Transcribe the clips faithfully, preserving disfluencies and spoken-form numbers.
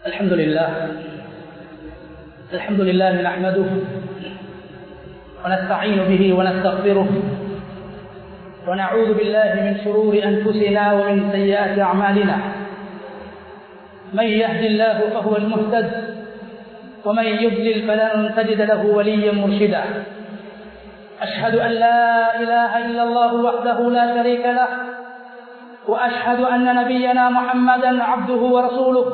الحمد لله الحمد لله نحمده ونستعين به ونستغفره ونعوذ بالله من شرور أنفسنا ومن سيئات أعمالنا. من يهد الله فهو المهتد ومن يضلل فلن تجد له وليا مرشدا. أشهد أن لا إله إلا الله وحده لا شريك له وأشهد أن نبينا محمدا عبده ورسوله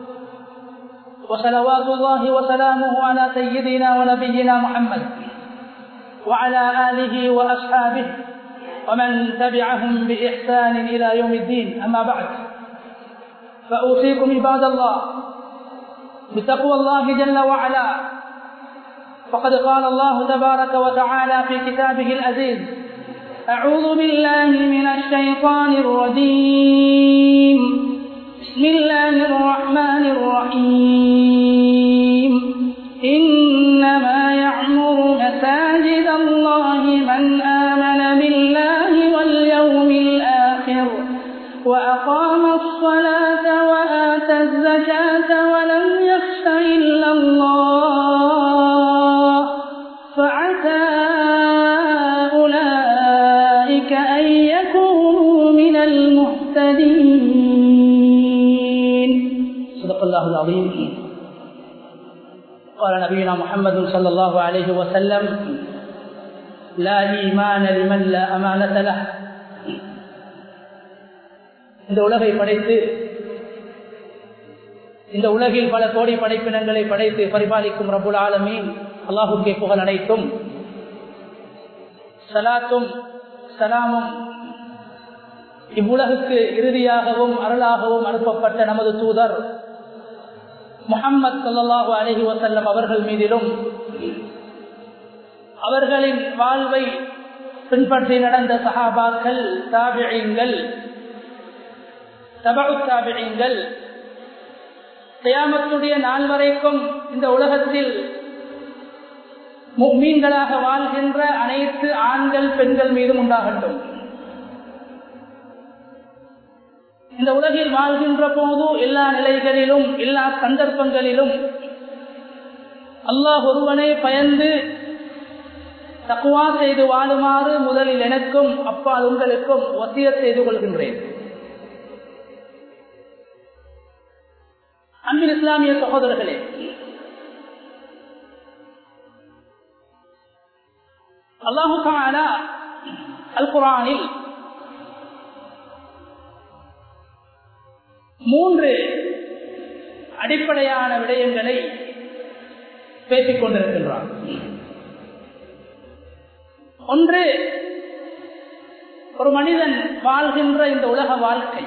وصلوات الله وسلامه على سيدنا ونبينا محمد وعلى آله وأصحابه ومن تبعهم بإحسان إلى يوم الدين. أما بعد، فأوصيكم عباد الله بتقوى الله جل وعلا، فقد قال الله تبارك وتعالى في كتابه العزيز: أعوذ بالله من الشيطان الرجيم، بسم الله الرحمن الرحيم. إنما يعمر مساجد الله من آمن بالله واليوم الآخر وأقام الصلاة وآتى الزكاة ولم يخش إلا الله فعسى أولئك أن يكونوا من المهتدين. صدق الله العظيم. قال نبينا محمد صلى الله عليه وسلم: لا إيمان لمن لا أمانة له. இந்த உலகை படைத்து இந்த உலகில் பல கோடி படைப்பினங்களை படைத்து பரிபாலிக்கும் ரப்புல் ஆலமீன் அல்லாஹுக்கே புகழ் அனைத்தும். ஸலாத்தும் ஸலாமும் இவ்வுலகுக்கு இறுதியாகவும் அருளாகவும் அனுப்பப்பட்ட நமது தூதர் முஹம்மது ஸல்லல்லாஹு அலைஹி வஸல்லம் அவர்கள் மீதிலும், அவர்களின் வாழ்வை பின்பற்றி நடந்த சஹாபாக்கள், தாபிஈன்கள், தபஉ தாபிஈன்கள், கியாமத்துடைய நாள் வரைக்கும் இந்த உலகத்தில் முஃமின்களாக வாழ்கின்ற அனைத்து ஆண்கள் பெண்கள் மீதும் உண்டாகட்டும். இந்த உலகில் வாழ்கின்ற போது எல்லா நிலைகளிலும் எல்லா சந்தர்ப்பங்களிலும் அல்லாஹ் ஒருவனை பயந்து தக்வா செய்து வாழுமாறு முதலில் எனக்கும் அப்பால் உங்களுக்கும் வசியத் செய்து கொள்கின்றேன். அன்பின் இஸ்லாமிய சகோதரர்களே, அல்லாஹு தஆலா அல் குர்ஆனில் மூன்று அடிப்படையான விடயங்களை பேசிக் கொண்டிருக்கின்றார். ஒன்று, ஒரு மனிதன் வாழ்கின்ற இந்த உலக வாழ்க்கை.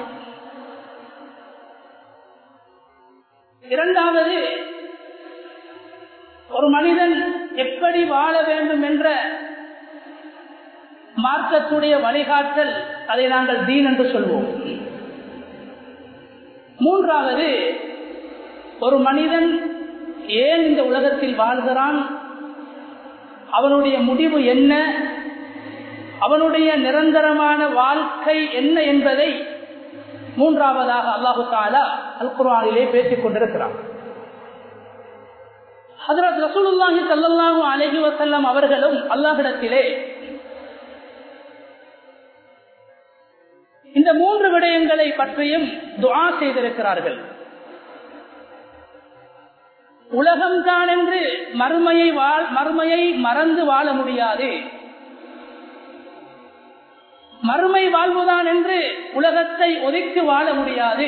இரண்டாவது, ஒரு மனிதன் எப்படி வாழ வேண்டும் என்ற மார்க்கத்துடைய வழிகாட்டல், அதை நாங்கள் தீன் என்று சொல்வோம். மூன்றாவது, ஒரு மனிதன் ஏன் இந்த உலகத்தில் வாழ்கிறான், அவனுடைய முடிவு என்ன, அவனுடைய நிரந்தரமான வாழ்க்கை என்ன என்பதை மூன்றாவதாக அல்லாஹு தஆலா அல் குர்ஆனிலே பேசிக் கொண்டிருக்கிறார். ஹஜ்ரத் ரசூலுல்லாஹி ஸல்லல்லாஹு அலைஹி வஸல்லம் அவர்களும் அல்லாஹ்விடத்திலே இந்த மூன்று விடயங்களை பற்றியும் துஆ செய்திருக்கிறார்கள். உலகம்தான் என்று மறுமையை மறுமையை மறந்து வாழ முடியாது, மறுமை வாழ்வுதான் என்று உலகத்தை ஒதுக்கி வாழ முடியாது.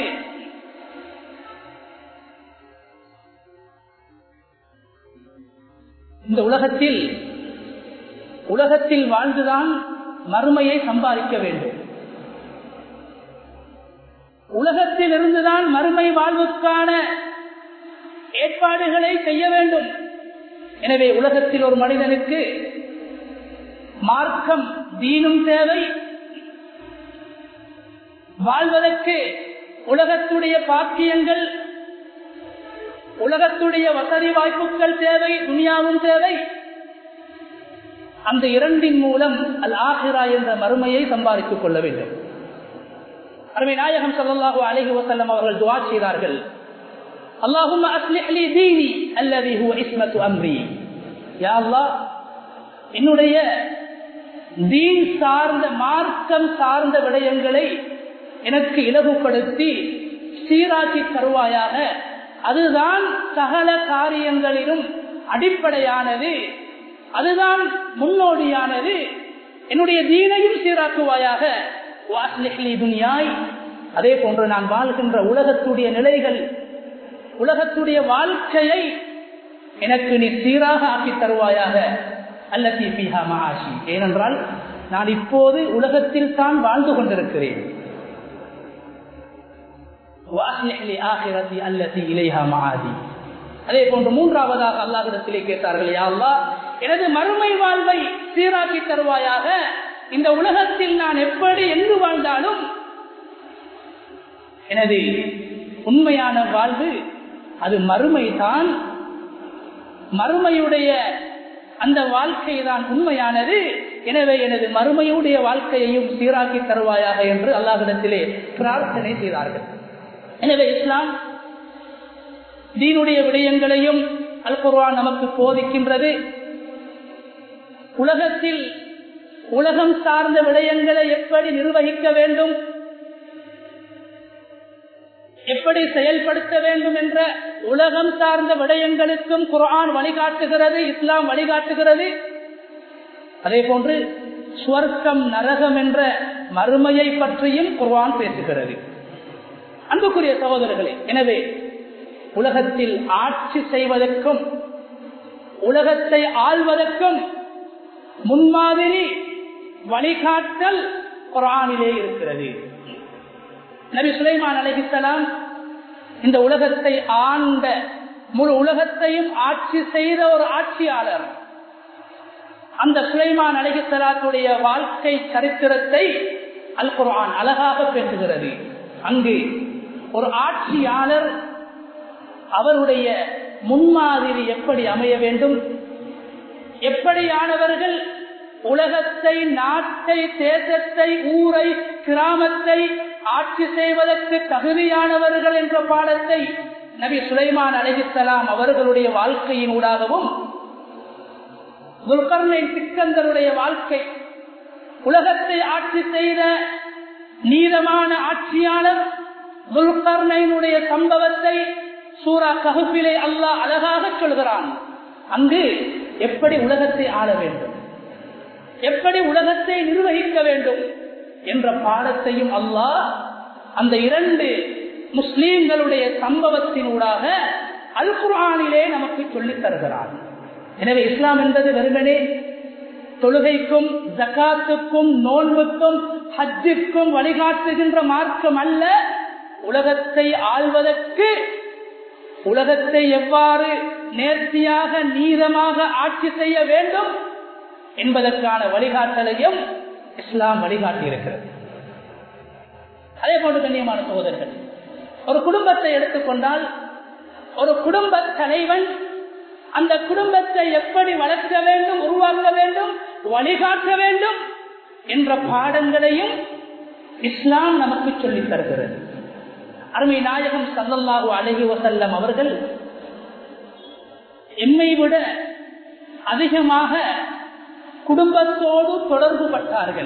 இந்த உலகத்தில் உலகத்தில் வாழ்ந்துதான் மறுமையை சம்பாதிக்க வேண்டும். உலகத்தில் இருந்துதான் மறுமை வாழ்வுக்கான ஏற்பாடுகளை செய்ய வேண்டும். எனவே உலகத்தில் ஒரு மனிதனுக்கு மார்க்கம் தீனும் தேவை, வாழ்வதற்கு உலகத்துடைய பாக்கியங்கள், உலகத்துடைய வசதி வாய்ப்புகள் தேவை, துனியாவும் தேவை. அந்த இரண்டின் மூலம் அல் ஆஹிரா என்ற மறுமையை சம்பாதித்துக் கொள்ள வேண்டும். அருமை நாயகம் ஸல்லல்லாஹு அலைஹி வஸல்லம் அவர்கள் துஆ செய்தார்கள், அல்லாஹும்ம அஸ்லிஹ் லி தீனி அல்லதி ஹுவ இஸ்மத்து அம்ரி. யா அல்லாஹ், என்னுடைய தீன் சார்ந்த மார்க்கம் சார்ந்த விடயங்களை எனக்கு இலகுப்படுத்தி சீராக்கி தருவாயாக. அதுதான் சகல காரியங்களிலும் அடிப்படையானது, அதுதான் முன்னோடியானது. என்னுடைய தீனையும் சீராக்குவாயாக. அதே போன்று நான் வாழ்கின்ற உலகத்துடைய நிலைகள், உலகத்துடைய வாழ்க்கையை எனக்கு நீ சீராக ஆக்கி தருவாயாக. அல்லதி ஃபீஹா மஆஷி, ஏனென்றால் நான் இப்போது உலகத்தில் தான் வாழ்ந்து கொண்டிருக்கிறேன். வஅஸ்லிஹ் லி ஆகிரதி அல்லதி இலைஹா மஆதி. அதே போன்று மூன்றாவதாக அல்லாஹ்விடத்திலே கேட்டார்கள், யா அல்லாஹ், எனது மறுமை வாழ்வை சீராக்கி தருவாயாக. இந்த உலகத்தில் நான் எப்படி எங்கு வாழ்ந்தாலும் எனது உண்மையான வாழ்வு அது மறுமை தான், மறுமையுடைய அந்த வாழ்க்கை தான் உண்மையானது. எனவே எனது மறுமையுடைய வாழ்க்கையையும் சீராக்கி தருவாயாக என்று அல்லாஹ்விடத்திலே பிரார்த்தனை செய்தார்கள். எனவே இஸ்லாம் தீனுடைய விடயங்களையும் அல் குர்ஆன் நமக்கு போதிக்கின்றது. உலகத்தில் உலகம் சார்ந்த விடயங்களை எப்படி நிர்வகிக்க வேண்டும், எப்படி செயல்படுத்த வேண்டும் என்ற உலகம் சார்ந்த விடயங்களுக்கும் குர்ஆன் வழிகாட்டுகிறது, இஸ்லாம் வழிகாட்டுகிறது. அதே போன்று சுவர்க்கம் நரகம் என்ற மறுமையை பற்றியும் குர்ஆன் பேசுகிறது. அன்புக்குரிய சகோதரர்களே, எனவே உலகத்தில் ஆட்சி செய்வதற்கும் உலகத்தை ஆள்வதற்கும் முன்மாதிரி வழிகாட்டல் குர்ஆனிலே இருக்கிறது. நபி சுலைமான் அலைஹிஸ்ஸலாம் இந்த உலகத்தை ஆண்ட, முழு உலகத்தையும் ஆட்சி செய்த ஒரு ஆட்சியாளர். அந்த சுலைமான் அலைஹிஸ்ஸலாத்துடைய வாழ்க்கை சரித்திரத்தை அல் குர்ஆன் அழகாக பேசுகிறது. அங்கு ஒரு ஆட்சியாளர் அவருடைய முன்மாதிரி எப்படி அமைய வேண்டும், எப்படியானவர்கள் உலகத்தை, நாட்டை, தேசத்தை, ஊரை, கிராமத்தை ஆட்சி செய்வதற்கு தகுதியானவர்கள் என்ற பாடத்தை நபி சுலைமான் அலைஹிஸ்ஸலாம் அவர்களுடைய வாழ்க்கையின் ஊடாகவும், துல்கர்னைன் சிக்கந்தருடைய வாழ்க்கை, உலகத்தை ஆட்சி செய்த நீதமான ஆட்சியாளர் துல்கர்னைனுடைய சம்பவத்தை சூரா கஹ்ஃபிலே அல்லாஹ் அழகாக சொல்கிறான். அங்கு எப்படி உலகத்தை ஆள வேண்டும், எப்படி உலகத்தை நிர்வகிக்க வேண்டும் என்ற பாடத்தையும் அல்லாஹ் அந்த இரண்டு முஸ்லீம்களுடைய சம்பவத்தினூடாக அல் குர்ஆனிலே நமக்கு சொல்லித் தருகிறான். எனவே இஸ்லாம் என்பது வெறுமனே தொழுகைக்கும், ஜகாத்துக்கும், நோன்புக்கும், ஹஜ்ஜுக்கும் வழிகாட்டுகின்ற மார்க்கம் அல்ல. உலகத்தை ஆள்வதற்கு, உலகத்தை எவ்வாறு நேர்த்தியாக, நீதமாக ஆட்சி செய்ய வேண்டும் என்பதற்கான வழிகாட்டலையும் இஸ்லாம் வழிகாட்டி இருக்கிறது. அதே போன்று கண்ணியமான சகோதரர்கள், ஒரு குடும்பத்தை எடுத்துக்கொண்டால் ஒரு குடும்ப தலைவன் அந்த குடும்பத்தை எப்படி வளர்க்க வேண்டும், உருவாக்க வேண்டும், வழிகாட்ட வேண்டும் என்ற பாடங்களையும் இஸ்லாம் நமக்கு சொல்லித் தருகிறது. அருமை நாயகம் ஸல்லல்லாஹு அலைஹி வஸல்லம் அவர்கள் எம்மை விட அதிகமாக குடும்பத்தோடு தொடர்பு பட்டார்கள்.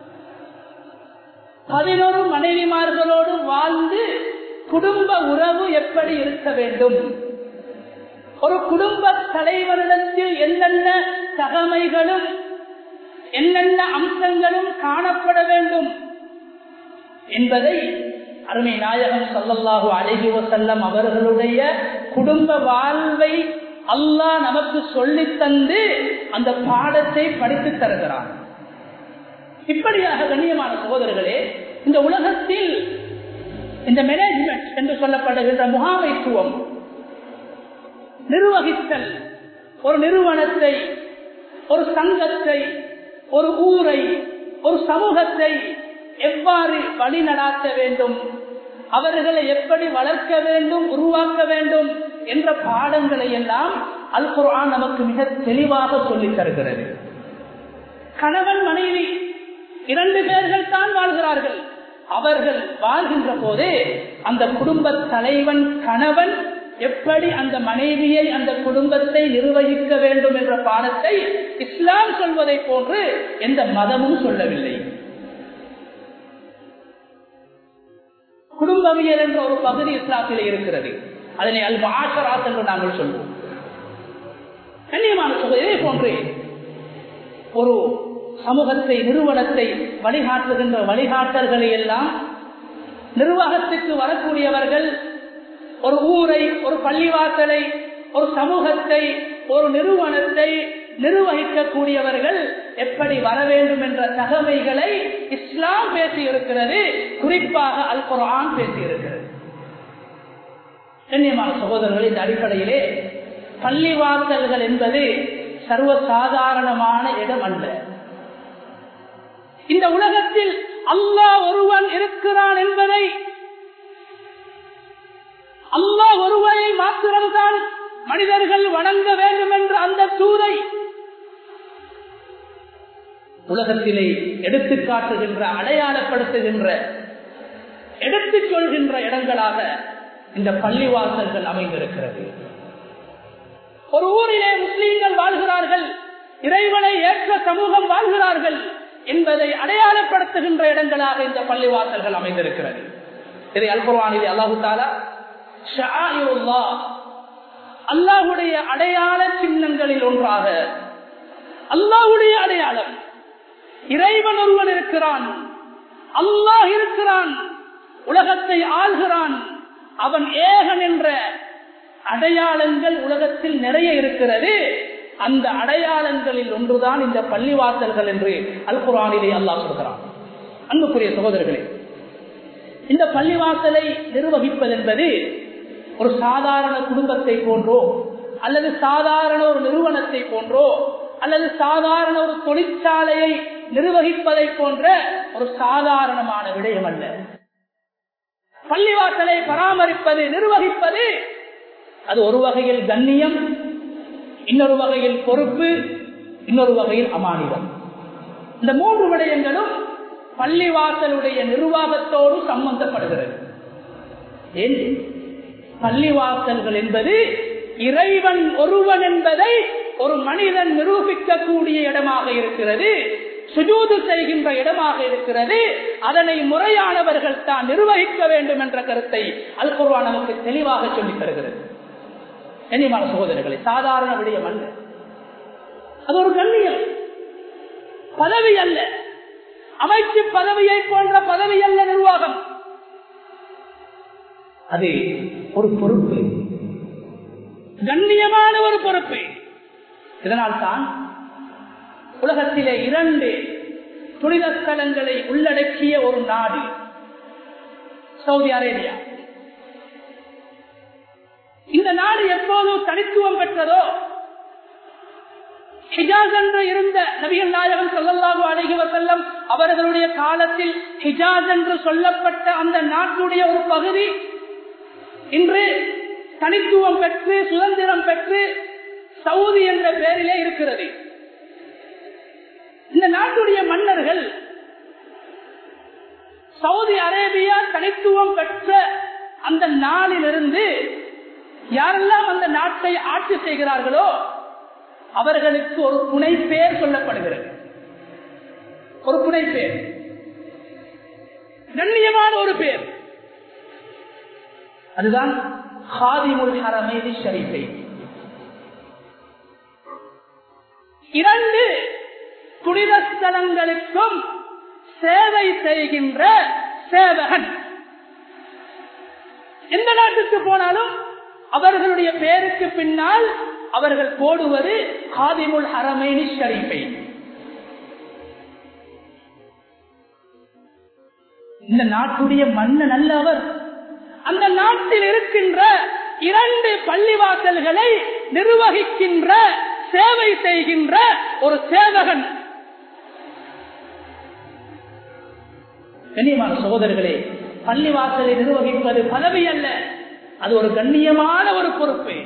பதினொரு மனைவிமார்களோடு வாழ்ந்து குடும்ப உறவு எப்படி இருக்க வேண்டும், ஒரு குடும்ப தலைவரிடத்தில் என்னென்ன தகமைகளும் என்னென்ன அம்சங்களும் காணப்பட வேண்டும் என்பதை அருமை நாயகம் ஸல்லல்லாஹு அலைஹி வஸல்லம் அவர்களுடைய குடும்ப வாழ்வை அல்லாஹ் நமக்கு சொல்லித் தந்து அந்த பாடத்தை படித்து தருகிறான். இப்படியாக கண்ணியமான சகோதரர்களே, இந்த உலகத்தில் இந்த மேனேஜ்மெண்ட் என்று சொல்லப்படுகின்ற முகாமைத்துவம், நிர்வகித்தல், ஒரு நிறுவனத்தை, ஒரு சங்கத்தை, ஒரு ஊரை, ஒரு சமூகத்தை எவ்வாறு வழி நடாத்த வேண்டும், அவர்களை எப்படி வளர்க்க வேண்டும், உருவாக்க வேண்டும் என்ற பாடங்களை எல்லாம் அல் குர்ஆன் நமக்கு மிக தெளிவாக சொல்லித் தருகிறது. கணவன் மனைவி இரண்டு பேர்கள் தான் வாழ்கிறார்கள். அவர்கள் வாழ்கின்ற போதே அந்த குடும்ப தலைவன் கணவன் எப்படி அந்த மனைவியை அந்த குடும்பத்தை நிர்வகிக்க வேண்டும் என்ற பாடத்தை இஸ்லாம் சொல்வதை போன்று எந்த மதமும் சொல்லவில்லை. குடும்பவியல் என்ற ஒரு பகுதி இஸ்லாத்திலே இருக்கிறது. அதனை அல் முஆஷராத் என்று நாங்கள் சொல்வோம். கண்ணியமான சகோதரர்களே, இதே போன்று ஒரு சமூகத்தை நிறுவனத்தை வழிகாட்டுகின்ற வழிகாட்டல்களை எல்லாம் நிர்வாகத்துக்கு வரக்கூடியவர்கள் ஒரு ஊரை, ஒரு பள்ளிவாசலை, ஒரு சமூகத்தை, ஒரு நிறுவனத்தை நிர்வகிக்கக்கூடியவர்கள் எப்படி வர வேண்டும் என்ற தகமைகளை இஸ்லாம் பேசி இருக்கிறது. குறிப்பாக அல் குர்ஆன் பேசி இருக்கிறது. கண்ணியமான சகோதரர்கள், இந்த அடிப்படையிலே பள்ளிவாசல்கள் என்பது சர்வசாதாரணமான இடம் அல்ல. இந்த உலகத்தில் அல்லாஹ் ஒருவன் இருக்கிறான் என்பதை, அல்லாஹ் ஒருவனை மாத்திரம்தான் மனிதர்கள் வணங்க வேண்டும் என்ற அந்த தூதை உலகத்திலே எடுத்துக் காட்டுகின்ற, அடையாளப்படுத்துகின்ற, எடுத்துச் சொல்கின்ற இடங்களாக இந்த பள்ளிவாசல்கள் அமைந்திருக்கிறது. ஒரு ஊரிலே முஸ்லீம்கள் வாழ்கிறார்கள், இறைவனை ஏற்ற சமூகம் வாழ்கிறார்கள் என்பதை அடையாளப்படுத்துகின்ற இடங்களாக இந்த பள்ளிவாசல்கள் அமைந்திருக்கிறது. இதை அல் குர்ஆனிலே அல்லாஹ் தஆலா ஷஆயிருல்லாஹ், அல்லாஹ்வுடைய அடையாள சின்னங்களில் ஒன்றாக, அல்லாஹ்வுடைய அடையாளம், இறைவன் ஒருவன் இருக்கிறான், அல்லாஹ் இருக்கிறான், உலகத்தை ஆள்கிறான், அவன் ஏகன் என்ற அடையாளங்கள் உலகத்தில் நிறைய இருக்கிறது. அந்த அடையாளங்களில் ஒன்றுதான் இந்த பள்ளிவாசல்கள் என்று அல் குர்ஆனிலே அல்லாஹ் சொல்கிறான். அன்புக்குரிய சகோதரர்களே, இந்த பள்ளிவாசலை நிர்வகிப்பது என்பது ஒரு சாதாரண குடும்பத்தை போன்றோ, அல்லது சாதாரண ஒரு நிறுவனத்தை போன்றோ, அல்லது சாதாரண ஒரு தொழிற்சாலையை நிர்வகிப்பதை போன்ற ஒரு சாதாரணமான விடயம் அல்ல. பள்ளிவாசலை பராமரிப்பது, நிர்வகிப்பது, அது ஒரு வகையில் கண்ணியம், இன்னொரு வகையில் பொறுப்பு, இன்னொரு வகையில் அமானிதம். இந்த மூன்று விடயங்களும் பள்ளிவாசலுடைய நிர்வாகத்தோடு சம்பந்தப்படுகிறது. ஏன்? பள்ளிவாசல்கள் என்பது இறைவன் ஒருவன் என்பதை ஒரு மனிதன் நிரூபிக்கக்கூடிய இடமாக இருக்கிறது, சுஜூது செய்கின்ற இடமாக இருக்கிறது. அதனை முறையானவர்கள் தான் நிர்வகிக்க வேண்டும் என்ற கருத்தை அல் குர்ஆன் நமக்கு தெளிவாக சொல்லித் தருகிறது. கண்ணியமான சகோதரர்களை, சாதாரண விடயம் அல்ல, அது ஒரு கண்ணியம், பதவி அல்ல, அமைச்சு பதவியை போன்ற பதவி அல்ல நிர்வாகம். அது ஒரு பொறுப்பு, கண்ணியமான ஒரு பொறுப்பு. இதனால் தான் உலகத்திலே இரண்டு புனித ஸ்தலங்களை உள்ளடக்கிய ஒரு நாடு சவுதி அரேபியா. இந்த நாடு எப்போது தனித்துவம் பெற்றதோ, ஹிஜாஸ் என்று இருந்த நபிகள் நாயகம் ஸல்லல்லாஹு அலைஹி வஸல்லம் அவர்களுடைய காலத்தில் ஹிஜாஸ் என்று சொல்லப்பட்ட அந்த நாட்டுடைய ஒரு பகுதி இன்று தனித்துவம் பெற்று சுதந்திரம் பெற்று சவுதி என்ற பெயரிலே இருக்கிறது. இந்த நாட்டுடைய மன்னர்கள் சவுதி அரேபியா தனித்துவம் பெற்ற அந்த நாளிலிருந்து யாரெல்லாம் அந்த நாட்டை ஆட்சி செய்கிறார்களோ அவர்களுக்கு ஒரு புனை பெயர் சொல்லப்படுகிறது. ஒரு புனை பெயர், கண்ணியமான ஒரு பெயர். அதுதான் ஹாதிமுல் ஹரமைனி ஷரீஃபைன். இரண்டு புனித ஸ்தலங்களுக்கும் சேவை செய்கின்ற சேவகன். எந்த நாட்டுக்கு போனாலும் அவர்களுடைய பெயருக்கு பின்னால் அவர்கள் போடுவது ஹாதிமுல் ஹரமைனி ஷரீஃபைன். இந்த நாட்டுடைய மன்னன் அல்ல அவர், அந்த நாட்டில் இருக்கின்ற இரண்டு பள்ளிவாசல்களை நிர்வகிக்கின்ற, சேவை செய்கின்ற ஒரு சேவகன். கண்ணியமான சகோதரர்களே, பள்ளிவாசலை நிர்வகிப்பது பதவி அல்ல, அது ஒரு கண்ணியமான ஒரு பொறுப்பு,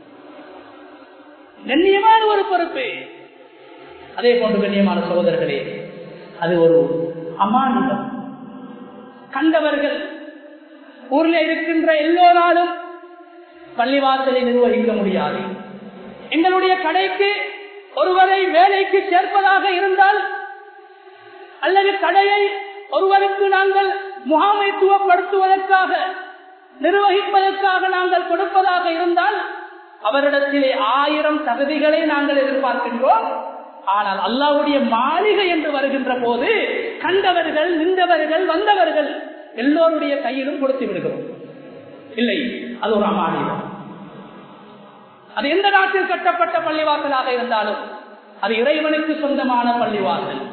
கண்ணியமான ஒரு பொறுப்பு. அதே போன்று கண்ணியமான சகோதரர்களே, அது ஒரு அமானிதம். கண்டவர்கள் ஊரில் இருக்கின்ற எல்லோராலும் பள்ளிவாசலை நிர்வகிக்க முடியாது. எங்களுடைய கடைக்கு ஒருவரை வேலைக்கு சேர்ப்பதாக இருந்தால் அல்லது கடையை ஒருவருக்கு நாங்கள் முகாமைத்துவப்படுத்துவதற்காக நிர்வகிப்பதற்காக நாங்கள் கொடுப்பதாக இருந்தால் அவரிடத்திலே ஆயிரம் தகுதிகளை நாங்கள் எதிர்பார்க்கின்றோம். ஆனால் அல்லாஹ்வுடைய மாளிகை என்று வருகின்ற போது கண்டவர்கள் நின்றவர்கள் வந்தவர்கள் எல்லோருடைய கையிலும் கொடுத்து விடுகிறோம். இல்லை, அது ஒரு அமானியம். அது எந்த நாட்டில் கட்டப்பட்ட பள்ளிவாசலாக இருந்தாலும் அது இறைவனுக்கு சொந்தமான பள்ளிவாசல்.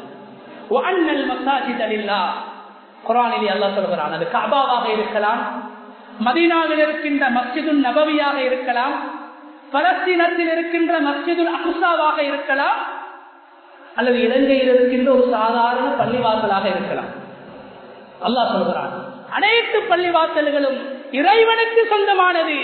குர்ஆனிலே அல்லாஹ் சொல்கிறான், அது கஅபாவாக இருக்கலாம், மதீனாவில் இருக்கின்ற மஸ்ஜிதுல் நபவியாக இருக்கலாம், பலஸ்தீனத்தில் இருக்கின்ற மஸ்ஜிதுல் அக்ஸாவாக இருக்கலாம், அல்லது இலங்கையில் இருக்கின்ற ஒரு சாதாரண பள்ளிவாசலாக இருக்கலாம். அல்லாஹ் சொல்கிறான், அனைத்து பள்ளிவாசல்களும் இறைவனுக்கு சொந்தமானது,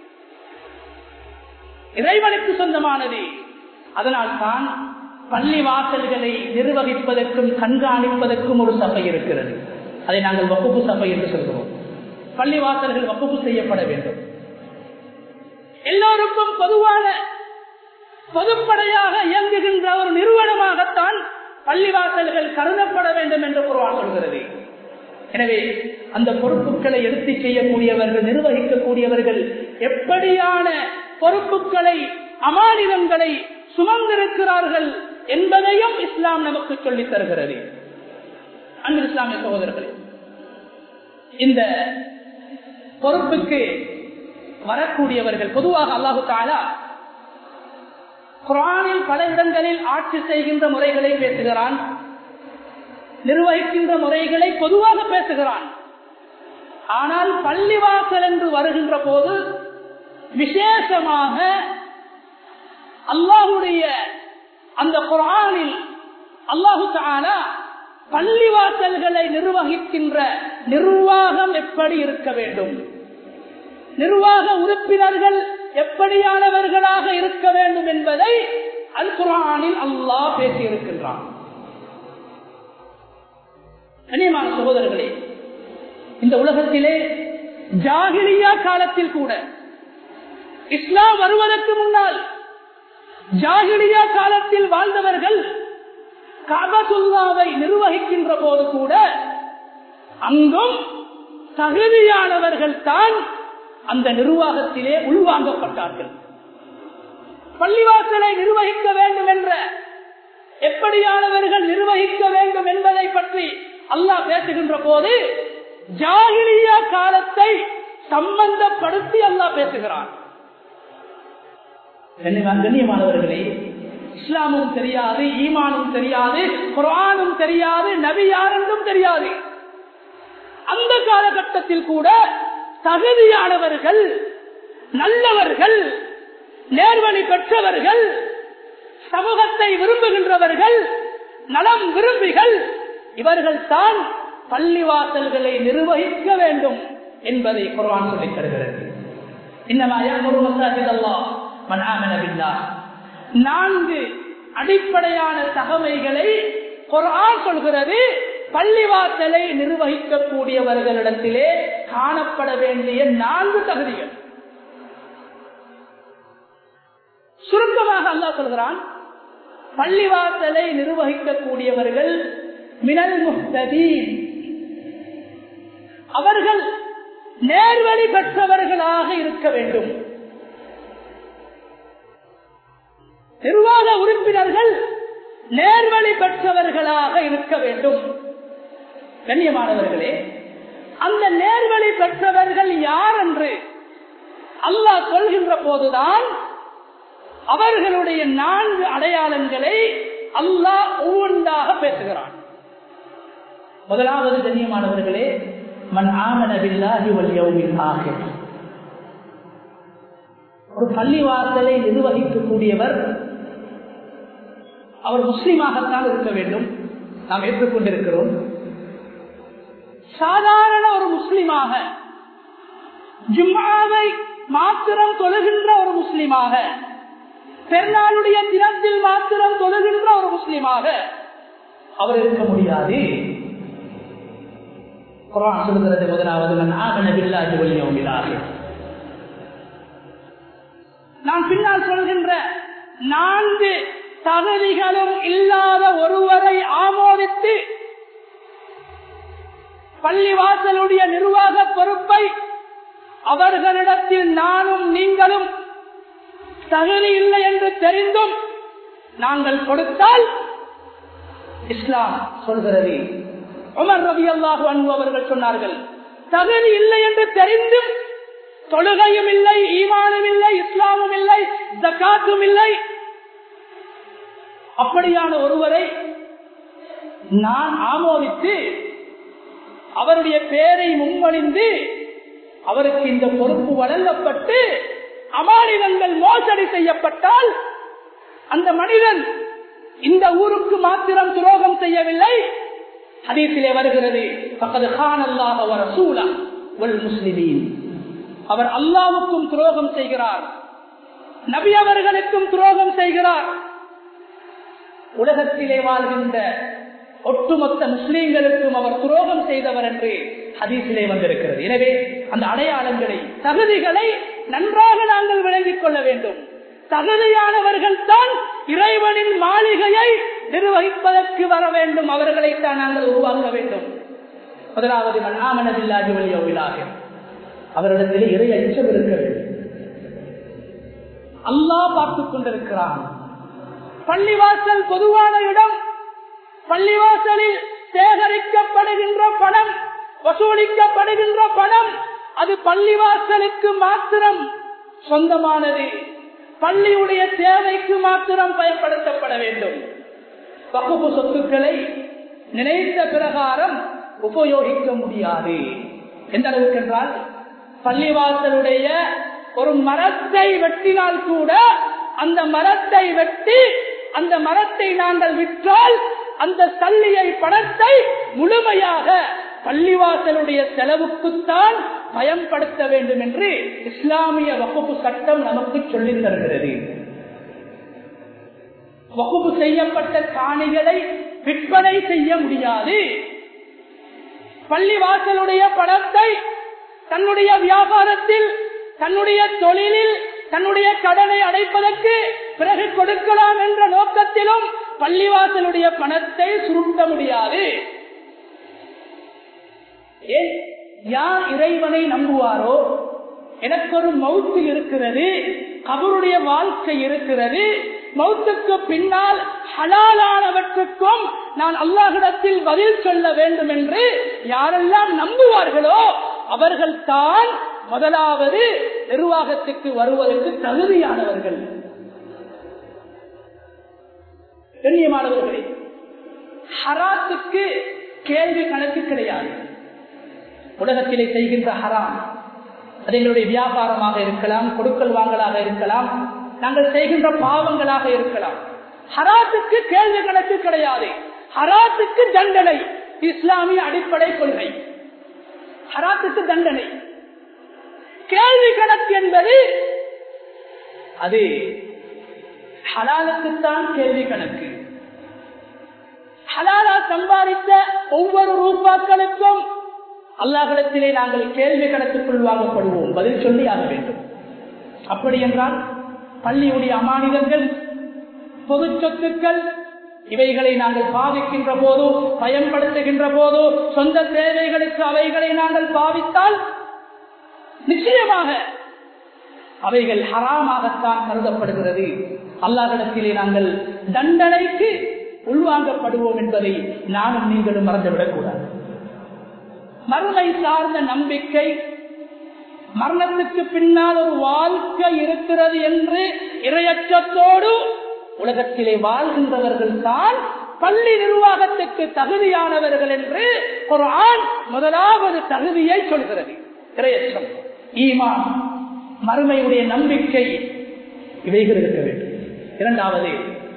இறைவனுக்கு சொந்தமானது. அதனால் தான் பள்ளிவாசல்களை நிர்வகிப்பதற்கும் கண்காணிப்பதற்கும் ஒரு சபை இருக்கிறது. அதை நாங்கள் வக்ஃபு சபை என்று சொல்கிறோம். பள்ளிவாசல்கள் வக்ஃபு செய்யப்பட வேண்டும். எல்லோருக்கும் பொதுவான பொதுப்படையாக இயங்குகின்ற ஒரு நிறுவனமாகத்தான் பள்ளிவாசல்கள் கருதப்பட வேண்டும் என்று குர்ஆன் சொல்கிறது. எனவே அந்த பொறுப்புகளை எடுத்து செய்யக்கூடியவர்கள், நிர்வகிக்கக்கூடியவர்கள் எப்படியான பொறுப்புகளை அமானிதங்களை சுமந்திருக்கிறார்கள் என்பதையும் இஸ்லாம் நமக்கு சொல்லித் தருகிறது. அன்பு இஸ்லாமிய சகோதரர்களே, இந்த பொறுப்புக்கு வரக்கூடியவர்கள் பொதுவாக அல்லாஹு தஆலா குர்ஆனில் பல இடங்களில் ஆட்சி செய்கின்ற முறைகளை பேசுகிறான், நிர்வகிக்கின்ற முறைகளை பொதுவாக பேசுகிறான். ஆனால் பள்ளிவாசல் என்று வருகின்ற போது விசேஷமாக அல்லாஹுடைய அந்த குர்ஆனில் அல்லாஹு தஆலா பள்ளிவாசல்களை நிர்வகிக்கின்ற நிர்வாகம் எப்படி இருக்க வேண்டும், நிர்வாக உறுப்பினர்கள் எப்படியானவர்களாக இருக்க வேண்டும் என்பதை அல் குர்ஆனில் அல்லாஹ் பேசியிருக்கின்றான். கண்ணியமான சகோதரர்களே, இந்த உலகத்திலே ஜாஹிலியா காலத்தில் கூட, இஸ்லாம் வருவதற்கு முன்னால் ஜாஹிலியா காலத்தில் வாழ்ந்தவர்கள் கஅபத்துல்லாவை நிர்வகிக்கின்ற போது கூட அங்கும் தகுதியானவர்கள் தான் அந்த நிர்வாகத்திலே உள்வாங்கப்பட்டார்கள். பள்ளிவாசலை நிர்வகிக்க வேண்டும் என்ற எப்படியானவர்கள் நிர்வகிக்க வேண்டும் என்பதை பற்றி அல்லாஹ் பேசுகின்ற போது ஜாஹிலியா காலத்தை சம்பந்தப்படுத்தி அல்லாஹ் பேசுகிறான். கண்ணியமானவர்களே, இஸ்லாமும் தெரியாது, ஈமானும் தெரியாது, குர்ஆனும் தெரியாது, நபி யார் என்றும் தெரியாது. அந்த காலகட்டத்தில் கூட தகுதியானவர்கள், நல்லவர்கள், நேர்வழி பெற்றவர்கள், சமூகத்தை விரும்புகின்றவர்கள், நலம் விரும்பிகள், இவர்கள் தான் பள்ளிவாசல்களை நிர்வகிக்க வேண்டும் என்பதை குர்ஆன் சொல்லித் தருகிறது. இன்னமா யஅமுரு மஸாஜிதல்லாஹ் மன் ஆமன பில்லாஹ். நான்கு அடிப்படையான தகமைகளை குர்ஆன் சொல்கிறது. பள்ளிவாசலை நிர்வகிக்கக்கூடியவர்களிடத்திலே காணப்பட வேண்டிய நான்கு தகுதிகள். சுருக்கமாக அல்லாஹ் சொல்கிறான், பள்ளிவாசலை நிர்வகிக்கக்கூடியவர்கள் மினல் முஹ்ததீன், அவர்கள் நேர்வழி பெற்றவர்களாக இருக்க வேண்டும். நிர்வாக உறுப்பினர்கள் நேர்வழி பெற்றவர்களாக இருக்க வேண்டும். கண்ணியமானவர்களே, அந்த நேர்வழி பெற்றவர்கள் யார் என்று அல்லாஹ் சொல்கின்ற போதுதான் அவர்களுடைய நான்கு அடையாளங்களை அல்லாஹ் ஒவ்வொன்றாக பேசுகிறான். முதலாவது கண்ணியமானவர்களே, மன் ஆமன பில்லாஹி வல் யௌமில் ஆகிர். ஒரு பள்ளிவாசலை நிர்வகிக்கக்கூடியவர் அவர் முஸ்லிமாகத்தான் இருக்க வேண்டும். நாம் ஏற்றுக்கொண்டிருக்கிறோம். சாதாரண ஒரு முஸ்லிமாக, ஜும்ஆவை மாத்திரம் தொழுகின்ற ஒரு முஸ்லிமாக, பெருநாளுடைய தினத்தில் மாத்திரம் தொழுகின்ற ஒரு முஸ்லிமாக அவர் இருக்க முடியாது. குர்ஆன் சொல்கிறது, முதலாவது மன் ஆமன பில்லாஹி வல் யௌமில் ஆகிர். நான் பின்னால் சொல்கின்ற நான்கு தகுதிகளும் இல்லாத ஒருவரை ஆமோதித்து பள்ளிவாசலுடைய நிர்வாக பொறுப்பை அவர்களிடத்தில் நானும் நீங்களும் தகுதி இல்லை என்று தெரிந்தும் நாங்கள் கொடுத்தால் இஸ்லாம் சொல்கிறது, உமர் ரலியல்லாஹு அன்ஹு அவர்கள் சொன்னார்கள், தகுதி இல்லை என்று தெரிந்தும் தொழுகையும் இல்லை, ஈமானும் இல்லை, இஸ்லாமும் இல்லை, ஜகாத்தும் இல்லை, அப்படியான ஒருவரை நான் ஆமோதித்து அவருடைய பெயரை முன்மொழிந்து அவருக்கு இந்த பொறுப்பு வழங்கப்பட்டு அமானிதங்கள் மோசடி செய்யப்பட்டால் அந்த மனிதன் இந்த ஊருக்கு மாத்திரம் துரோகம் செய்யவில்லை, ஹதீஸிலே வருகிறது, ஃபகத் கானல்லாஹ வ ரசூலஹு வல் முஸ்லிமீன், அவர் அல்லாஹ்வுக்கும் துரோகம் செய்கிறார், நபி அவர்களுக்கும் துரோகம் செய்கிறார், உலகத்திலே வாழ்கின்ற ஒட்டுமொத்த முஸ்லிம்களுக்கும் அவர் துரோகம் செய்தவர் என்று ஹதீஸிலே வந்திருக்கிறது. எனவே அந்த அடையாளங்களை, தகுதிகளை நன்றாக நாங்கள் விளங்கிக் கொள்ள வேண்டும். தகுதியானவர்கள் தான் இறைவனின் மாளிகையை நிர்வகிப்பதற்கு வர வேண்டும், அவர்களைத்தான் நாங்கள் உருவாக்க வேண்டும். முதலாவது மன் ஆமன பில்லாஹி வல் யௌமில் ஆகிர், அவரிடத்தில் இறை அச்சம் இருக்க வேண்டும். அல்லாஹ் பார்த்துக் கொண்டிருக்கிறான். பள்ளிவாசல் பொதுவான இடம், பள்ளிவாசலில் சேகரிக்கப்படுகின்ற பணம், வசூலிக்கப்படுகின்ற பணம் அது பள்ளிவாசலுக்கு மாத்திரம் சொந்தமானது, பள்ளியுடைய தேவைக்கு மாத்திரம் பயன்படுத்தப்பட வேண்டும். வக்ஃப் சொத்துக்களை நினைத்த பிரகாரம் உபயோகிக்க முடியாது. எந்த அளவுக்கு என்றால், பள்ளிவாசலுடைய ஒரு மரத்தை வெட்டினால் கூட அந்த மரத்தை வெட்டி அந்த மரத்தை நாங்கள் விற்றால் அந்த சல்லியை பணத்தை முழுமையாக பள்ளிவாசலுடைய செலவுக்குத்தான் பயன்படுத்த வேண்டும் என்று இஸ்லாமிய வக்ஃப் சட்டம் நமக்கு சொல்லி தருகிறது. வக்ஃப் செய்யப்பட்ட காணிகளை விற்பனை செய்ய முடியாது. பள்ளிவாசலுடைய பணத்தை தன்னுடைய வியாபாரத்தில், தன்னுடைய தொழிலில், தன்னுடைய கடனை அடைப்பதற்கு பிறகு கொடுக்கலாம் என்ற நோக்கத்திலும் பள்ளிவாசலுடைய பணத்தை சுருட்ட முடியாது. ஏன்? யார் இறைவனை நம்புவாரோ, எனக்கு ஒரு மௌத்து இருக்கிறது, கபருடைய வாழ்க்கை இருக்கிறது, மௌத்துக்கு பின்னால் ஹலாலானவற்றுக்கும் நான் அல்லாஹ்விடத்தில் பதில் சொல்ல வேண்டும் என்று யாரெல்லாம் நம்புவார்களோ அவர்கள் தான் முதலாவது நிர்வாகத்துக்கு வருவதற்கு தகுதியானவர்கள். கண்ணியமானவர்களே, ஹராத்துக்கு கேள்வி கணக்கு கிடையாது. உலகத்திலே செய்கின்ற ஹராம், அது எங்களுடைய வியாபாரமாக இருக்கலாம், கொடுக்கல் வாங்கலாக இருக்கலாம், நாங்கள் செய்கின்ற பாவங்களாக இருக்கலாம். ஹராத்துக்கு கேள்வி கணக்கு கிடையாது. ஹராத்துக்கு தண்டனை இஸ்லாமிய அடிப்படை கொள்கை. ஹராத்துக்கு தண்டனை. கேள்வி கணக்கு என்பது அது ஹலாலுக்குத்தான் கேள்வி கணக்கு. ஹலாலா சம்பாதித்த ஒவ்வொரு ரூபாக்களுக்கும் அல்லாஹ்விடத்திலே நாங்கள் கேள்வி கணக்குக்குள் வாங்கப்படுவோம், பதில் சொல்லி ஆக வேண்டும். அப்படி என்றால் பள்ளியுடைய அமானிதங்கள், பொது சொத்துக்கள், இவைகளை நாங்கள் பாவிக்கின்ற போது, பயன்படுத்துகின்ற போது, சொந்த தேவைகளுக்கு அவைகளை நாங்கள் பாவித்தால் நிச்சயமாக அவைகள் ஹராமாகத்தான் கருதப்படுகிறது. அல்லாஹ்விடத்திலே நாங்கள் தண்டனைக்கு உள்வாங்கப்படுவோம் என்பதை நானும் நீங்களும் மறந்துவிடக் கூடாது. மறுமை சார்ந்த நம்பிக்கை, மரணத்துக்கு பின்னால் ஒரு வாழ்க்கை இருக்கிறது என்று இறையச்சத்தோடு உலகத்திலே வாழ்கின்றவர்கள் தான் பள்ளி நிர்வாகத்துக்கு தகுதியானவர்கள் என்று குர்ஆன் முதலாவது தகுதியை சொல்கிறது. இறையச்சம், ஈமான், மறுமையுடைய நம்பிக்கை, இவைகள் இருக்க வேண்டும். இரண்டாவது,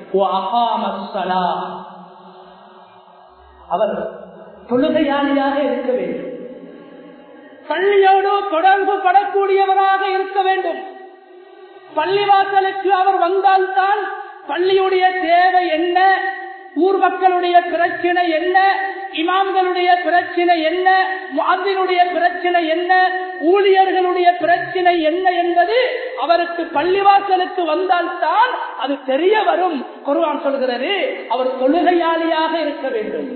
அவர் தொழுகையாளியாக இருக்க வேண்டும், பள்ளியோடு தொடர்பு படக்கூடியவராக இருக்க வேண்டும். பள்ளிவாசலுக்கு அவர் வந்தால்தான் பள்ளியுடைய தேவை என்ன, ஊர் மக்களுடைய பிரச்சனை என்ன இமாம்களுடைய பிரச்சனை என்ன, முஅத்தினுடைய பிரச்சனை என்ன, ஊழியர்களுடைய பிரச்சனை என்ன என்பது அவருக்கு பள்ளிவாசலுக்கு வந்தால்தான் அது தெரிய வரும். குர்ஆன் சொல்கிறது அவர் தொழுகையாளியாக இருக்க வேண்டும்.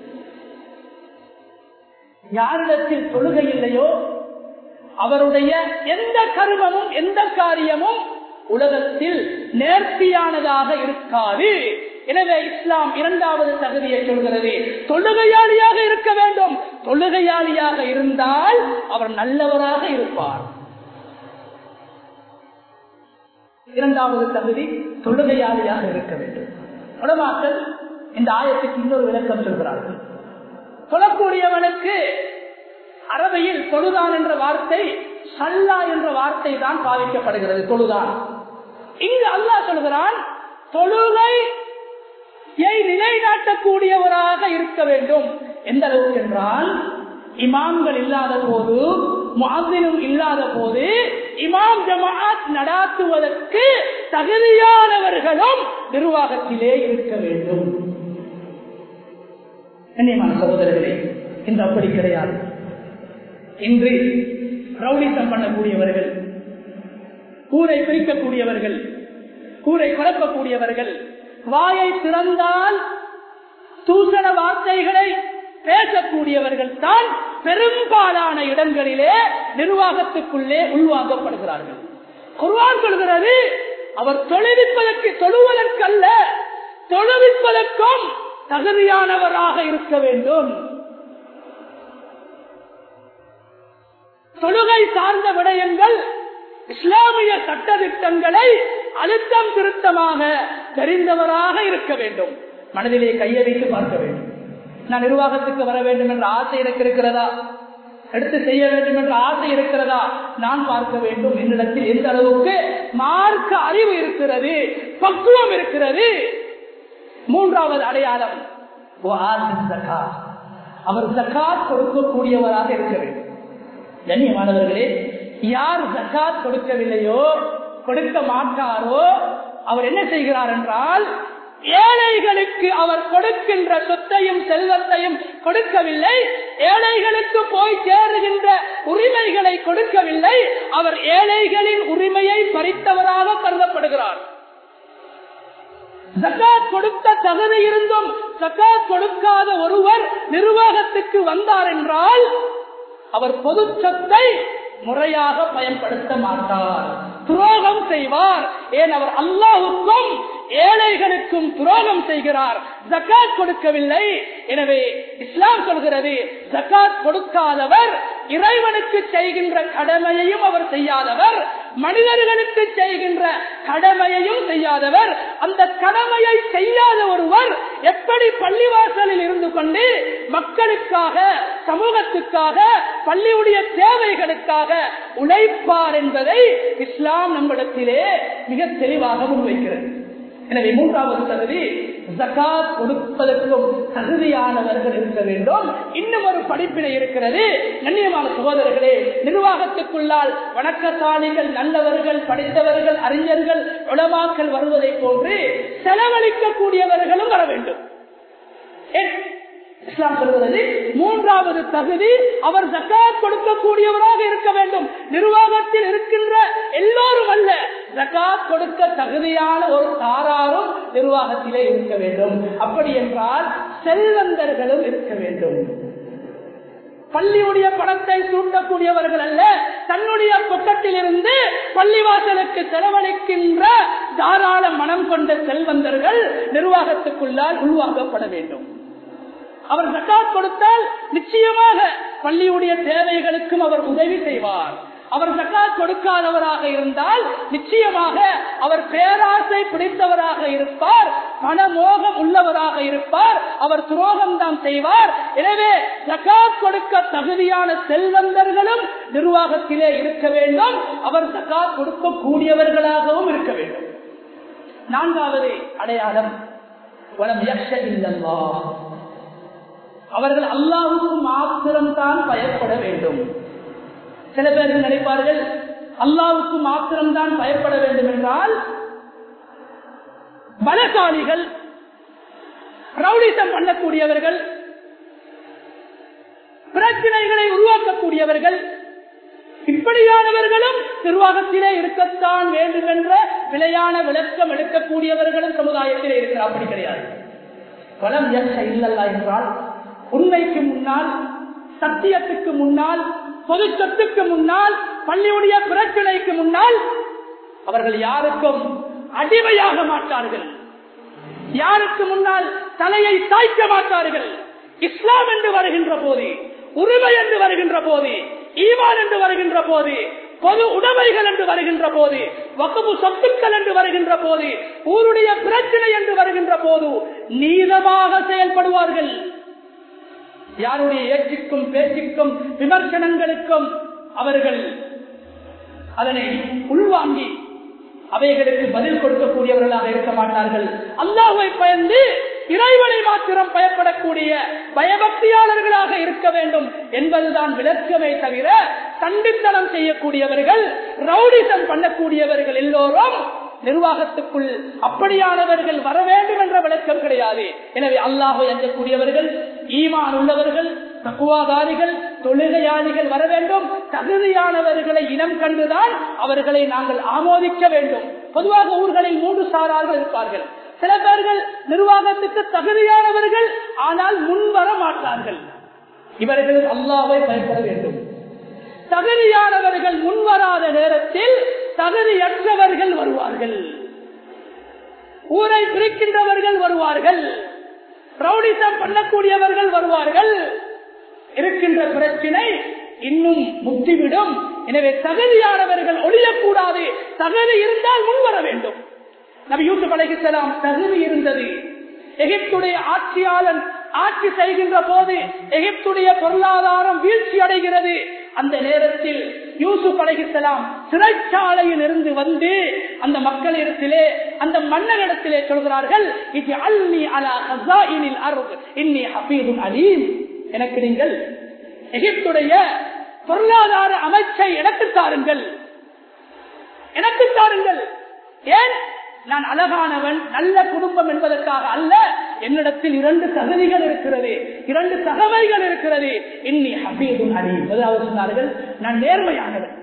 யாரிடத்தில் தொழுகை இல்லையோ அவருடைய எந்த கர்மமும் எந்த காரியமும் உலகத்தில் நேர்த்தியானதாக இருக்காது. எனவே இஸ்லாம் இரண்டாவது தகுதியை சொல்கிறது, தொழுகையாளியாக இருக்க வேண்டும். தொழுகையாளியாக இருந்தால் அவர் நல்லவராக இருப்பார். இரண்டாவது தகுதி தொழுகையாளியாக இருக்க வேண்டும். உலமாக்கள் இந்த ஆயத்துக்கு இன்னொரு விளக்கம் சொல்கிறார்கள். தொழக்கூடியவனுக்கு அரபியில் தொழுதான் என்ற வார்த்தை சல்லா என்ற வார்த்தை தான் பாவிக்கப்படுகிறது. தொழுதான். இங்கு அல்லாஹ் சொல்கிறான் தொழுகையை நிலைநாட்டக்கூடியவராக இருக்க வேண்டும். எந்த அளவுக்கு என்றால், இமாம்கள் இல்லாத போது, முஅத்தினும் இல்லாத போது இமாம் ஜமாஅத் நடாத்துவதற்கு தகுதியானவர்களும் நிர்வாகத்திலே இருக்க வேண்டும். கண்ணியமான சகோதரர்களே, இன்று அப்படி கிடையாது. இன்று ரவுடிசம் பண்ணக்கூடியவர்கள், கூரை பிரிக்கக்கூடியவர்கள், கூரை குழப்பக்கூடியவர்கள், வாயை திறந்தால் தூசண வார்த்தைகளை பேசக்கூடியவர்கள் தான் பெரும்பாலான இடங்களிலே நிர்வாகத்துக்குள்ளே உள்வாங்கப்படுகிறார்கள். குர்ஆன் சொல்கிறது அவர் தொழுவிப்பதற்கு தொழுவதற்கல்ல, தொழுவிப்பதற்கும் தகுதியானவராக இருக்க வேண்டும். தொழுகை சார்ந்த விடயங்கள், இஸ்லாமிய சட்டதிட்டங்களை அழுத்தம் திருத்தமாக தெரிந்தவராக இருக்க வேண்டும். மனதிலே கையை வைத்து பார்க்க வேண்டும். நான் நிர்வாகத்துக்கு வர வேண்டும் என்ற ஆசை எனக்கு இருக்கிறதா, எடுத்து செய்ய வேண்டும் என்ற ஆசை இருக்கிறதா, நான் பார்க்க வேண்டும் என்னிடத்தில் எந்த அளவுக்கு மார்க்க அறிவு இருக்கிறது, பக்குவம் இருக்கிறது. மூன்றாவது அடையாளம் அவர் ஜகாத் கொடுக்கக்கூடியவராக இருக்க வேண்டும். கண்ணியமானவர்களே, யார் ஜகாத் கொடுக்கவில்லையோ, கொடுக்க மாட்டாரோ, அவர் என்ன செய்கிறார் என்றால், ஏழைகளுக்கு அவர் கொடுக்கின்ற சொத்தையும் செல்வத்தையும் கொடுக்கவில்லை, ஏழைகளுக்கு போய் சேருகின்ற உரிமைகளை கொடுக்கவில்லை, அவர் ஏழைகளின் உரிமையை பறித்தவராக கருதப்படுகிறார். ஜகாத் கொடுத்த தகுதி இருந்தும் ஜகாத் கொடுக்காத ஒருவர் நிர்வாகத்துக்கு வந்தார் என்றால் அவர் பொது சொத்தை முறையாக பயன்படுத்த மாட்டார், துரோகம் செய்வார். ஏன் அவர் அல்லாஹ்வுக்கும் ஏழைகளுக்கும் துரோகம் செய்கிறார், ஜகாத் கொடுக்கவில்லை. எனவே இஸ்லாம் சொல்கிறது, ஜகாத் கொடுக்காதவர் இறைவனுக்கு செய்கின்ற கடமையையும் அவர் செய்யாதவர், மனிதர்களுக்கு செய்கின்ற கடமையையும் செய்யாதவர். அந்த கடமையை செய்யாத ஒருவர் எப்படி பள்ளிவாசலில் இருந்து கொண்டு மக்களுக்காக, சமூகத்துக்காக, பள்ளியுடைய தேவைகளுக்காக உழைப்பார் என்பதை இஸ்லாம் நம்மிடத்திலே மிக தெளிவாக முன்வைக்கிறது. எனவே மூன்றாவது தகுதி, ஜகாத் கொடுப்பதற்கும் தகுதியானவர்கள் இருக்க வேண்டும். இன்னும் ஒரு படிப்பினை இருக்கிறது. கண்ணியமான சகோதரர்களே, நிர்வாகத்துக்குள்ளால் வணக்கசாலிகள், நல்லவர்கள், படித்தவர்கள், அறிஞர்கள், உலமாக்கள் வருவதை போன்று செலவழிக்கக்கூடியவர்களும் வர வேண்டும். இஸ்லாம் சொல்கிறது மூன்றாவது தகுதி, அவர் ஜகாத் கொடுக்கக்கூடியவராக இருக்க வேண்டும். நிர்வாகத்தில் இருக்கின்ற எல்லோரும் அல்ல, ஜகாத் கொடுக்க தகுதியான ஒரு தாராரும் நிர்வாகத்திலே இருக்க வேண்டும். அப்படி என்றால் செல்வந்தர்களும் இருக்க வேண்டும். பள்ளியுடைய பணத்தை சூட்டக்கூடியவர்கள் அல்ல, தன்னுடைய பொக்கத்தில் இருந்து பள்ளிவாசலுக்கு செலவழிக்கின்ற தாராள மனம் கொண்ட செல்வந்தர்கள் நிர்வாகத்துக்குள்ளால் உள்வாங்கப்பட வேண்டும். அவர் ஜகாத் கொடுத்தால் நிச்சயமாக பள்ளியுடைய தேவைகளுக்கும் அவர் உதவி செய்வார். அவர் ஜகாத் கொடுக்காதவராக இருந்தால் நிச்சயமாக அவர் பேராசை பிடித்தவராக இருப்பார், பணமோகம் உள்ளவராக இருப்பார், அவர் துரோகம் தான் செய்வார். எனவே ஜகாத் கொடுக்க தகுதியான செல்வந்தர்களும் நிர்வாகத்திலே இருக்க வேண்டும், அவர் ஜகாத் கொடுக்கக்கூடியவர்களாகவும் இருக்க வேண்டும். நான்காவது அடையாளம், வலம் யக்ஷ இல்லல்லாஹ், அவர்கள் அல்லாஹ்வுக்கு மாத்திரம்தான் பயப்பட வேண்டும். சில பேர்கள் நினைப்பார்கள் அல்லாஹ்வுக்கு மாத்திரம்தான் பயப்பட வேண்டும் என்றால் பலசாலிகள், ரவுடிசம் பண்ணக்கூடியவர்கள், பிரச்சனைகளை உருவாக்கக்கூடியவர்கள், இப்படியானவர்களும் நிர்வாகத்திலே இருக்கத்தான் வேண்டும் என்ற விலையான விளக்கம் எடுக்கக்கூடியவர்களும் சமுதாயத்திலே இருக்கிற. அப்படி கிடையாது. வலம் யக்ஷ இல்லல்லா என்றால் உண்மைக்கு முன்னால், சத்தியத்துக்கு முன்னால், பொது சொத்துக்கு முன்னால், பள்ளியுடைய பிரச்சனைக்கு முன்னால் அவர்கள் யாருக்கும் அடிமையாக மாட்டார்கள், யாருக்கு முன்னால் தலையை சாய்க்க மாட்டார்கள். இஸ்லாம் என்று வருகின்ற போது, உரிமை என்று வருகின்ற போது, ஈமான் என்று வருகின்ற போது, பொது உடைமைகள் என்று வருகின்ற போது, வக்ஃபு சொத்துக்கள் என்று வருகின்ற போது, ஊருடைய பிரச்சனை என்று வருகின்ற போது நீதமாக செயல்படுவார்கள். யாருடைய ஏற்றுக்கும் பேச்சுக்கும் விமர்சனங்களுக்கும் அவர்கள் அதனை உள்வாங்கி அவைகளுக்கு பதில் கொடுக்கக்கூடியவர்களாக இருக்க மாட்டார்கள். அல்லாஹ்வை பயந்து இறைவனை மாத்திரம் பயப்படக்கூடிய பயபக்தியாளர்களாக இருக்க வேண்டும் என்பதுதான் விளக்கமே தவிர, தண்டித்தனம் செய்யக்கூடியவர்கள், ரவுடிசம் பண்ணக்கூடியவர்கள் எல்லோரும் நிர்வாகத்துக்குள் அப்படியானவர்கள் வர வேண்டும் என்ற விளக்கம் கிடையாது. எனவே அல்லாஹ்வை அஞ்சக்கூடியவர்கள், ஈமான் உள்ளவர்கள், தக்குவாதாரிகள், தொழுகையாளிகள் வர வேண்டும். தகுதியானவர்களை இனம் கண்டுதான் அவர்களை நாங்கள் ஆமோதிக்க வேண்டும். பொதுவாக ஊர்களில் மூன்று சாரார்கள் இருப்பார்கள். சில பேர்கள் நிர்வாகத்துக்கு தகுதியானவர்கள், ஆனால் முன்வர மாட்டார்கள். இவர்கள் அல்லாஹ்வை பயப்பட வேண்டும். தகுதியானவர்கள் முன்வராத நேரத்தில் தகுதியற்றவர்கள் வருவார்கள், ஊரை பிரிக்கின்றவர்கள் வருவார்கள், ரவுடிசம் பண்ணக்கூடியவர்கள் வருவார்கள். இருக்கின்ற பிரச்சனை இன்னும் முத்திவிடும். எனவே தகுதியானவர்கள் ஒழியக்கூடாது. தகுதி இருந்தால் முன்வர வேண்டும். நபி யூசுப் அலைஹிஸ்ஸலாம் தகுதி இருந்தது. எகிப்துடைய ஆட்சியாளன் ஆட்சி செய்கின்ற போது எகிப்துடைய பொருளாதாரம் வீழ்ச்சி அடைகிறது. அந்த நேரத்தில் யூசுப் அலைஹிஸ்ஸலாம் சிறைச்சாலையில் இருந்து வந்து அந்த மக்களிடத்திலே, அந்த மன்னரிடத்திலே சொல்கிறார்கள், எனக்கு நீங்கள் எகிப்துடைய பொருளாதார அமைச்சை எனக்கு தாருங்கள், எனக்கு தாருங்கள். ஏன்? நான் அழகானவன், நல்ல குடும்பம் என்பதற்காக அல்ல. என்னிடத்தில் இரண்டு தகுதிகள் இருக்கிறது, இரண்டு தகவல்கள் இருக்கிறது. இன்னி ஹபீதுன் அலீம். முதலாவது சொன்னார்கள், நான் நேர்மையானவன்,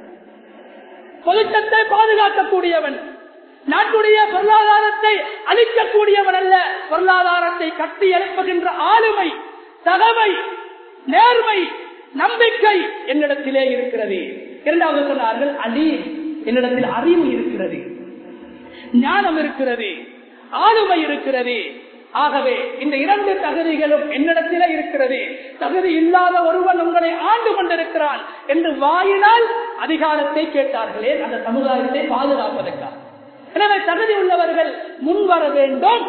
பொதுச்சத்தை பாதுகாக்கக்கூடியவன், நாட்டுடைய பொருளாதாரத்தை அளிக்கக்கூடியவன் அல்ல, பொருளாதாரத்தை கட்டி எழுப்புகின்ற ஆளுமை, தகவை, நேர்மை, நம்பிக்கை என்னிடத்திலே இருக்கிறது. இரண்டாவது சொன்னார்கள், அலீம், என்னிடத்தில் அறிவு இருக்கிறது, ஞானம் இருக்கிறது, ஆளுமை இருக்கிறது. ஆகவே இந்த இரண்டு தகுதிகளும் என்னிடத்திலே இருக்கிறது. தகுதி இல்லாத ஒருவன் உங்களை ஆண்டு கொண்டிருக்கிறான் என்று வாயினால் அதிகாரத்தை கேட்டார்களே, அந்த சமுதாயத்தை பாதுகாப்பதற்காக. எனவே தகுதி உள்ளவர்கள் முன்வர வேண்டும்.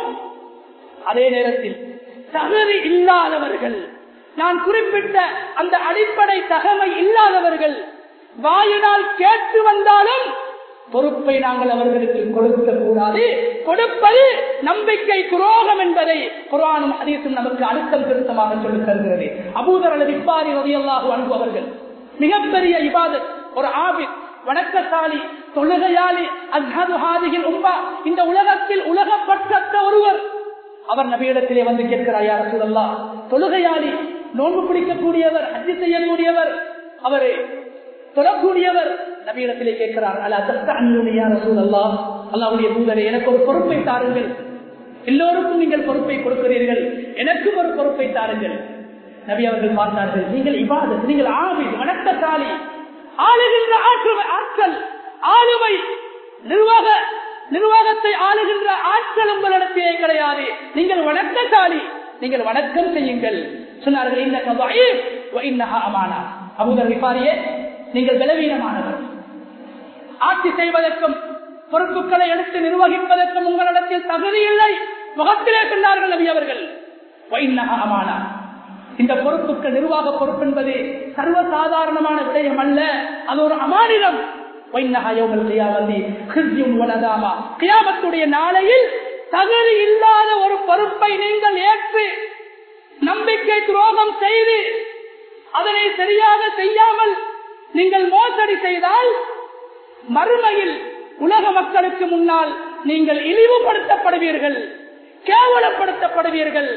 அதே நேரத்தில் தகுதி இல்லாதவர்கள், நான் குறிப்பிட்ட அந்த அடிப்படை தகமை இல்லாதவர்கள் வாயினால் கேட்டு வந்தாலும் பொறுப்பை நாங்கள் அவர்களுக்கு கொடுக்க கூடாது. கொடுப்பது நம்பிக்கை துரோகம் என்பதை குர்ஆனும் ஹதீஸும் நமக்கு அழுத்தம் திருத்தமாக சொல்லித் தருகிறது. அபூதர் அல்-கிஃபாரி ரலியல்லாஹு அன்ஹு அவர்கள் மிகப்பெரிய இபாதத், ஒரு ஆபித், வணக்கசாலி, தொழுகையாளி, அஸ்ஹது ஹாதிஹில் உம்மா, இந்த உலகத்தில் உலகப்பட்ட ஒருவர். அவர் நபியிடத்திலே வந்து கேட்கிறார், யா ரசூலல்லாஹ், தொழுகையாளி, நோன்பு பிடிக்கக்கூடியவர், ஹஜ் செய்யக்கூடியவர், அவரே தொழக்கூடியவர். நபியிடத்திலே கேட்கிறார், அல்லா தஸ்தஅன்னுனி யா ரசூலல்லாஹ், அல்லாஹ்வுடைய தூதரே, எனக்கு ஒரு பொறுப்பை தாருங்கள். எல்லோருக்கும் நீங்கள் பொறுப்பை கொடுக்கிறீர்கள், எனக்கும் ஒரு பொறுப்பை தாருங்கள். நபி அவர்கள் பார்த்தார்கள், நீங்கள் இபாதத், நீங்கள் ஆபித், வணக்கசாலி, ஆளுகின்ற ஆற்றல், ஆளுமை, நிர்வாக நிர்வாகத்தை ஆளுகின்ற ஆற்றல் உங்களிடத்திலே கிடையாது. நீங்கள் வணக்கசாலி, நீங்கள் வணக்கம் செய்யுங்கள். சொன்னார்கள், இன்னக தஈஃப் வ இன்னஹா அமானா. அபூதர் கிஃபாரியே, நீங்கள் பலவீனமானவர், ஆட்சி செய்வதற்கும் பொறுப்புகளை எடுத்து நிர்வகிப்பதற்கும் உங்களிடத்தில் தகுதி இல்லை. முகத்திலே சொன்னார்கள் நபி அவர்கள், வ இன்னஹா அமானா. இந்த பொறுப்புக்கு, நிர்வாக பொறுப்பு என்பது சர்வசாதாரணமான விடயம் அல்ல, அது ஒரு அமானிதம். கியாமத்துடைய நாளையில் தகுதி இல்லாத ஒரு பொறுப்பை நீங்கள் ஏற்று நம்பிக்கை துரோகம் செய்து அதனை சரியாக செய்யாமல் நீங்கள் மோசடி செய்தால் மறுமையில் உலக மக்களுக்கு முன்னால் நீங்கள் இழிவுபடுத்தப்படுவீர்கள், கேவலப்படுத்தப்படுவீர்கள்.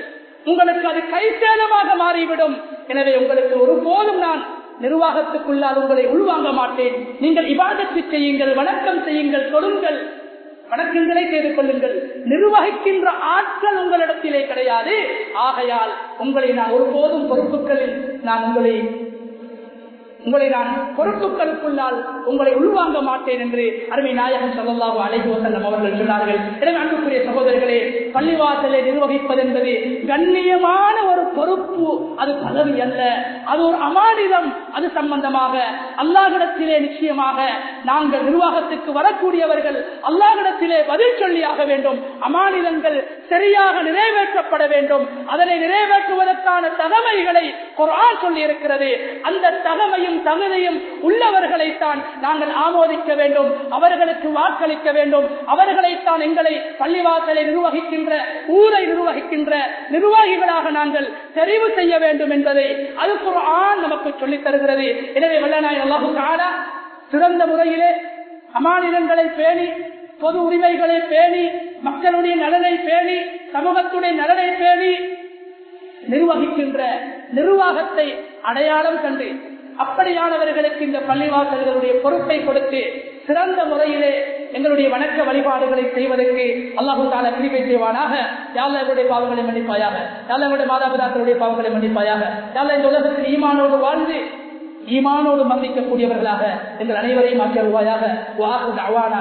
உங்களுக்கு அது கைசேதமாக மாறிவிடும். எனவே உங்களுக்கு ஒருபோதும் நான் நிர்வாகத்துக்குள்ளால் உங்களை உள்வாங்க மாட்டேன். நீங்கள் இபாதத்து செய்யுங்கள், வணக்கம் செய்யுங்கள், தொழுங்கள், வணக்கங்களை செய்து கொள்ளுங்கள். நிர்வகிக்கின்ற ஆற்றல் உங்களிடத்திலே கிடையாது. ஆகையால் உங்களை நான் ஒருபோதும் பொறுப்புகளில் நான் உங்களை உங்களை நான் பொறுப்புகளுக்குள்ளால் உங்களை உள்வாங்க மாட்டேன் என்று அருமை நாயகம் ஸல்லல்லாஹு அலைஹி வஸல்லம் அவர்கள் சொன்னார்கள். எனவே அன்புக்குரிய சகோதரர்களே, பள்ளிவாசலை நிர்வகிப்பது என்பது கண்ணியமான ஒரு பொறுப்பு. அது பதவி அல்ல, அது ஒரு அமானிதம். அது சம்பந்தமாக அல்லாஹ்விடத்திலே நிச்சயமாக நாங்கள் நிர்வாகத்துக்கு வரக்கூடியவர்கள் அல்லாஹ்விடத்திலே பதில் சொல்லியாக வேண்டும். அமானிதங்கள் சரியாக நிறைவேற்றப்பட வேண்டும். அதனை நிறைவேற்றுவதற்கான தகமைகளை குர்ஆன் சொல்லி இருக்கிறது. அந்த தகமையும் தகுதியும் உள்ளவர்களைத்தான் நாங்கள் ஆமோதிக்க வேண்டும், அவர்களுக்கு வாக்களிக்க வேண்டும். அவர்களைத்தான் எங்களை பள்ளிவாசலை நிர்வகிக்கின்ற, ஊரை நிர்வகிக்கின்ற நிர்வாகிகளாக நாங்கள் தெரிவு செய்ய வேண்டும் என்பதை அது குர்ஆன் நமக்கு சொல்லித் தருகிறது. எனவே வல்லநாயன் அல்லாஹு தஆலா சிறந்த முறையிலே அமானிதங்களை பேணி, பொது உரிமைகளை பேணி, மக்களுடைய நலனை பேணி, சமூகத்துடைய நலனை பேணி நிர்வகிக்கின்ற நிர்வாகத்தை அடையாளம் கண்டு அப்படியானவர்களுக்கு இந்த பள்ளிவாசல்களுடைய பொறுப்பை கொடுத்து சிறந்த முறையிலே எங்களுடைய வணக்க வழிபாடுகளை செய்வதற்கு அல்லாஹு தஆலா கிருபை செய்வானாக. யா அல்லாஹ் எங்களுடைய பாவங்களை மன்னிப்பாயாக. யா அல்லாஹ் எங்களுடைய மாதாபிதாக்களுடைய பாவங்களை மன்னிப்பாயாக. யா அல்லாஹ் இந்த உலகத்தில் ஈமானோடு வாழ்ந்து ஈமானோடு மன்னிக்கக்கூடியவர்களாக எங்கள் அனைவரையும் ஆக்கியருவாயாக.